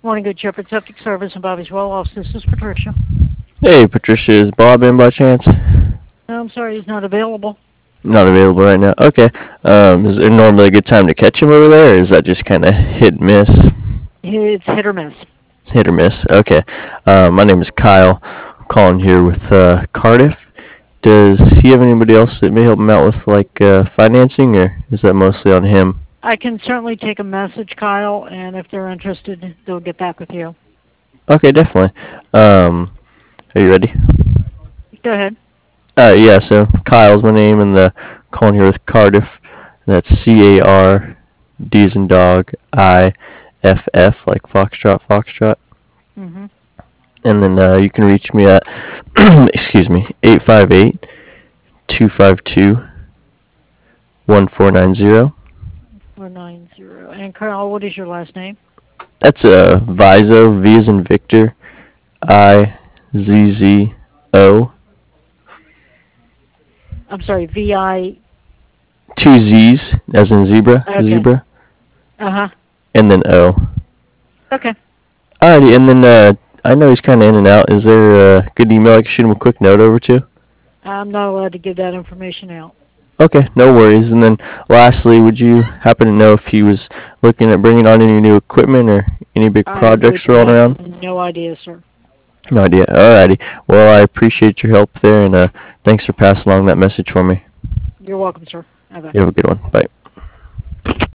Morning, Good Shepherd Septic Service and Bobby's Well Off. This is Patricia. Hey, Patricia, is Bob in by chance? No, I'm sorry, he's not available. Not available right now. Okay. Is there normally a good time to catch him over there, or is that just kind of hit and miss? It's hit or miss. Hit or miss. Okay. My name is Kyle. I'm calling here with Cardiff. Does he have anybody else that may help him out with like financing, or is that mostly on him? I can certainly take a message, Kyle, and if they're interested, they'll get back with you. Okay, definitely. Are you ready? Go ahead. Yeah. So Kyle's my name, and the calling here with Cardiff. That's CARD as in dog IFF like Foxtrot Foxtrot. Mm-hmm. And then you can reach me at excuse me 858-252-1490. 490. And Kyle, what is your last name? That's Vizo, V as in Victor, IZZO. I'm sorry, VI. Two Z's as in zebra, Okay. zebra, Uh-huh. and then O. Okay. Alrighty, and then I know he's kind of in and out. Is there a good email I can shoot him a quick note over to? I'm not allowed to give that information out. Okay, no worries. And then lastly, would you happen to know if he was looking at bringing on any new equipment or any big I projects would rolling have around? no idea, sir. No idea. Alrighty. Well, I appreciate your help there, and thanks for passing along that message for me. You're welcome, sir. Bye-bye. You have a good one. Bye.